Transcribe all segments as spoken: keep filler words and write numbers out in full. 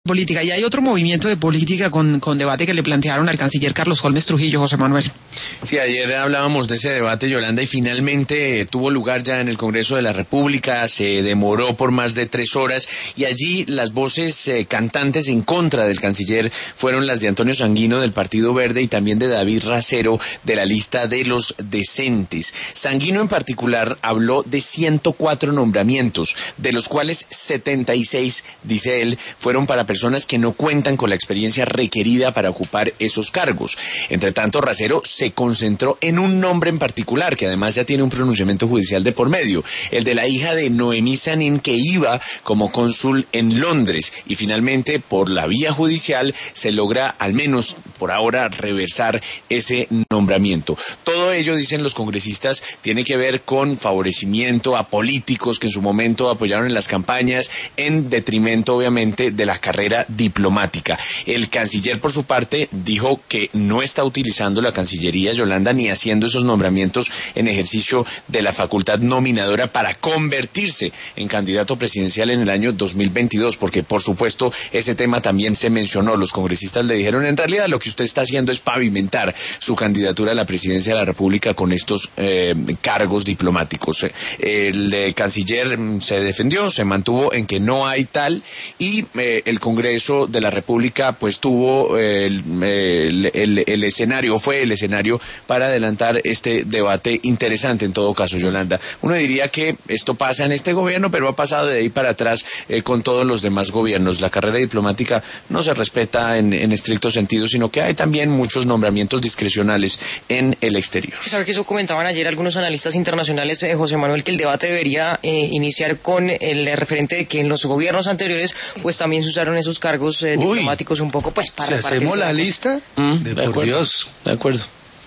política. Y hay otro movimiento de política con, con debate que le plantearon al canciller Carlos Holmes Trujillo, José Manuel. Sí, ayer hablábamos de ese debate, Yolanda, y finalmente eh, tuvo lugar ya en el Congreso de la República, se demoró por más de tres horas, y allí las voces eh, cantantes en contra del canciller fueron las de Antonio Sanguino del Partido Verde y también de David Racero de la lista de los decentes. Sanguino en particular habló de ciento cuatro nombramientos, de los cuales setenta y seis, dice él, fueron para personas que no cuentan con la experiencia requerida para ocupar esos cargos. Entre tanto, Racero se concentró en un nombre en particular, que además ya tiene un pronunciamiento judicial de por medio, el de la hija de Noemí Sanín, que iba como cónsul en Londres, y finalmente, por la vía judicial, se logra, al menos por ahora, reversar ese nombramiento. Todo ello, dicen los congresistas, tiene que ver con favorecimiento a políticos que en su momento apoyaron en las campañas, en detrimento, obviamente, de la carrera diplomática. El canciller, por su parte, dijo que no está utilizando la Cancillería, Yolanda, ni haciendo esos nombramientos en ejercicio de la facultad nominadora para convertirse en candidato presidencial en el año dos mil veintidós, porque, por supuesto, ese tema también se mencionó. Los congresistas le dijeron, en realidad, lo que usted está haciendo es pavimentar su candidatura a la presidencia de la República con estos eh, cargos diplomáticos. El eh, canciller se defendió, se mantuvo en que no hay tal, y eh, el Congreso de la República pues tuvo eh, el, el, el, el escenario, fue el escenario para adelantar este debate interesante en todo caso, Yolanda. Uno diría que esto pasa en este gobierno, pero ha pasado de ahí para atrás eh, con todos los demás gobiernos. La carrera diplomática no se respeta en, en estricto sentido, sino que hay también muchos nombramientos discrecionales en el exterior. ¿Sabe que eso comentaban ayer algunos analistas internacionales, eh, José Manuel, que el debate debería eh, iniciar con el referente de que en los gobiernos anteriores pues también se usaron esos cargos eh, diplomáticos un poco pues para si hacemos la lista, mm, de, de por acuerdo, Dios. De acuerdo.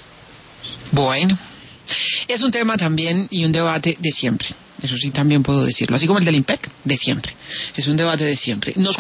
Bueno, es un tema también y un debate de siempre. Eso sí también puedo decirlo, así como el del I M P E C, de siempre. Es un debate de siempre. Nos